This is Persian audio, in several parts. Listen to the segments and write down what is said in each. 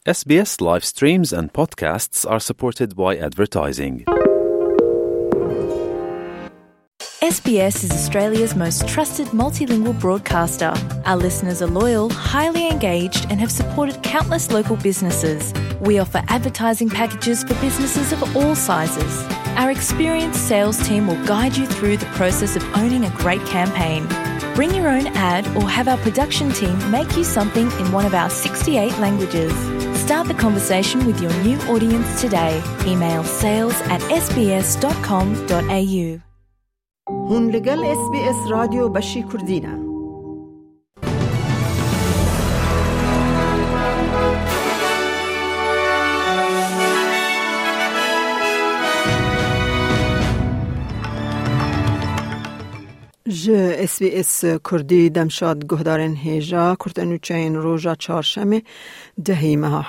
SBS live streams and podcasts are supported by advertising. SBS is Australia's most trusted multilingual broadcaster. Our listeners are loyal, highly engaged and have supported countless local businesses. We offer advertising packages for businesses of all sizes. Our experienced sales team will guide you through the process of owning a great campaign. Bring your own ad or have our production team make you something in one of our 68 languages. Start the conversation with your new audience today. Email sales@sbs.com.au. هون لگل SBS رادیو بشی کردینه. SBS کردی دمشاد گهدارن هیجا کردنو چین روژا چهارشنبه دهی ماه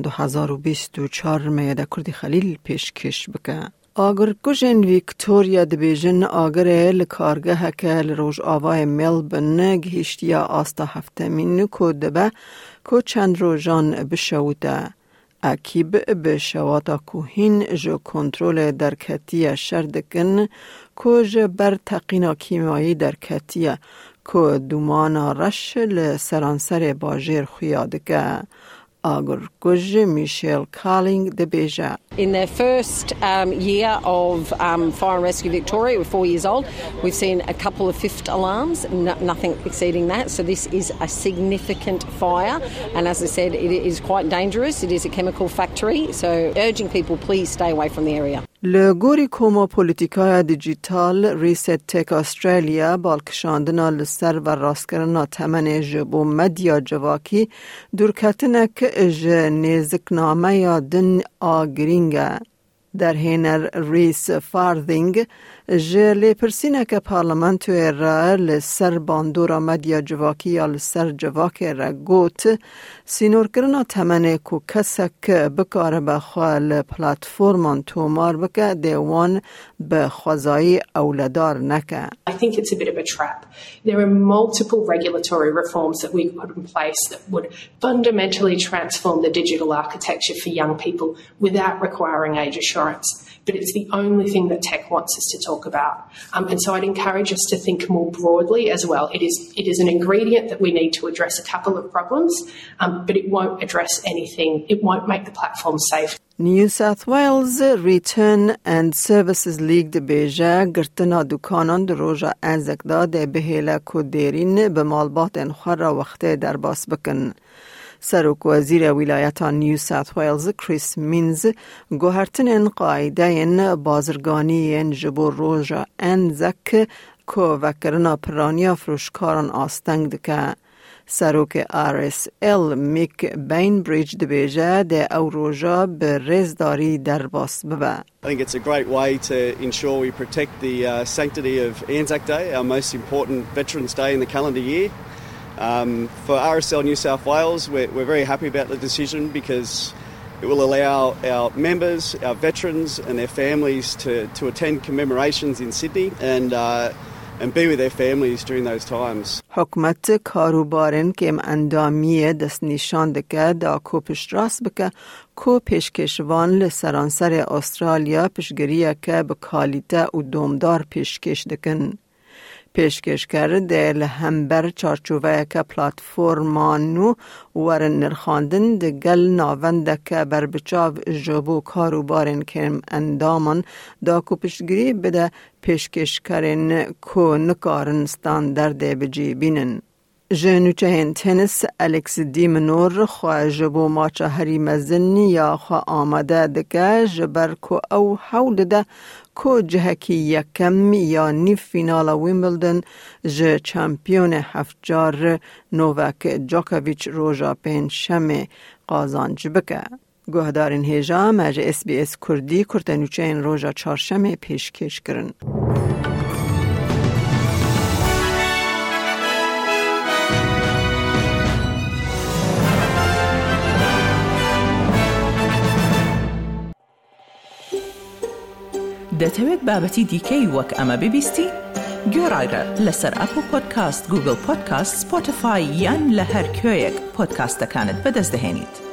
2024 میاده کردی خلیل پیشکش بکه. آگر کجن ویکتوریا دبیجن آگر لکارگه که لروژ آوای ملبن گهشتیا آستا هفته مینو کدبه که چند روژان بشوده. اکیب به شواتا کوهین جو کنترل درکتی شردکن که جو بر تقینا کیمایی درکتی که دومانا رش لسرانسر باجر خویادگه. آگر کج میشل کالینگ دبیجه. In their first year of Fire and Rescue Victoria, we're 4 years old, we've seen a couple of fifth alarms, nothing exceeding that. So this is a significant fire. And as I said, it is quite dangerous. It is a chemical factory. So urging people, please stay away from the area. لگوری کوما پولیتیکای دیجیتال ریست تک استرالیا بالکشاندنا لسر و راست کرنا تمن جبو مدیا جواکی دورکتنک نیزک نامه یا دن آگرینگه. در هینر ریس فاردینگ جلی پرسینک پارلمانتوی را لسر باندورا مدیا جواکی یا لسر جواکی را گوت سینور کرنا تمنه کو کسک بکار بخوال پلاتفورمان تومار بکه دیوان بخوازایی اولادار نکه. I think it's a bit of a trap. There are multiple regulatory reforms that we put in place that would fundamentally transform the digital architecture for young people without requiring age assurance. But it's the only thing that tech wants us to talk about. And so I'd encourage us to think more broadly as well. It is an ingredient that we need to address a couple of problems, but it won't address anything. It won't make the platform safe. New South Wales Return and Services League de Beja گرتنا دکانان در روژا انزکدا ده بهیله کدیرین به مالبات انخوار را وقته در باس بکن. سروک وزیر ولایت نیو ساوت ویلز کریس مینز گوهرتن قاعده بازرگانی جبو روژا انزک که وکرنا پرانیا فروشکاران آستنگ دکه. سروک RSL میک بینبریج دبیجه ده او روژا به رزداری در باس ببه. I think it's a great way to ensure we protect the sanctity of Anzac Day, our most important Veterans Day in the calendar year. For RSL New South Wales, we're very happy about the decision because it will allow our members, our veterans and their families to attend commemorations in Sydney and be with their families during those times. حکومت کاروبارن که اندامیه دست نشان دکه دا کو پشت راست بکه کو پیشکشوان لسرانسر استرالیا پشگریه که به کالیته و دومدار پیشکش دکن. پیشکش کرده لهمبر چارچوبه که پلاتفورمانو ورن نرخاندن ده گل ناونده که بر بچاو جبو کاروبارن که اندامان دا کو پیشگری بده پیشکش کرن کو نکارن ستاندرد بجی بینن. جنوچهن تنس الکس دیمنور خواه جبو ماچه هری مزن یا خواه آمده دکه جبر کو او حول ده کو جهکی یکم یا نیف فینال ویمبلدن جه چمپیون هفجار نوواک جوکوویچ روژا پین شمه قازانج بکه. گوهدارین هیجا مجه SBS کردی کرتنوچین روژا چهارشنبه پیشکش کرن. دەتەوێت بابەتی دیکەی وەک ئەمە ببیستی؟ گۆڕایرە لەسەر ئەپل پۆدکاست، گوگل پۆدکاست، سپۆتیفای یان لە هەر کوێیەک پۆدکاستەکانت بەدەست دەهێنیت.